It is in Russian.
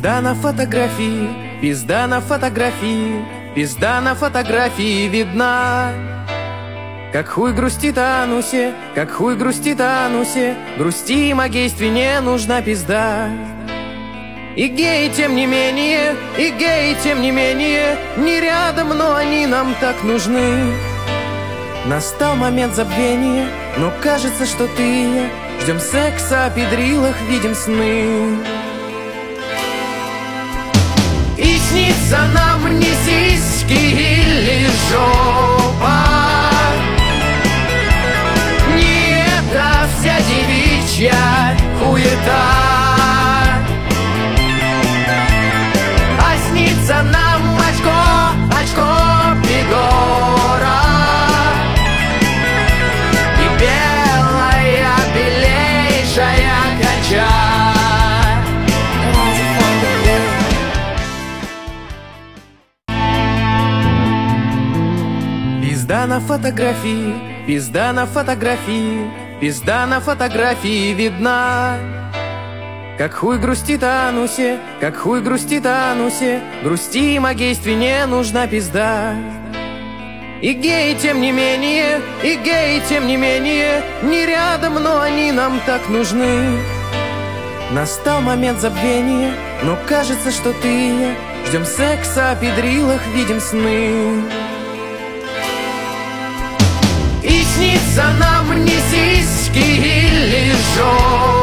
Пизда на фотографии, пизда на фотографии, пизда на фотографии видна. Как хуй грустит о анусе, как хуй грустит о анусе, грустим о гействе, не нужна пизда. И геи, тем не менее, и геи, тем не менее, не рядом, но они нам так нужны. Настал момент забвения, но кажется, что ты и я ждем секса, о педрилах видим сны. И снится нам не сиськи или жопа, не это вся девичья хуета, а снится нам очко, очко Пегора и белая, белейшая конча. Пизда на фотографии, пизда на фотографии, пизда на фотографии видна. Как хуй грустит о анусе, как хуй грустит о анусе, грустим о гействе, не нужна пизда. И геи, тем не менее, и геи, тем не менее, не рядом, но они нам так нужны. Настал момент забвения, но кажется, что ты и я ждем секса, о педрилах видим сны. И снится нам не сиськи или жопа,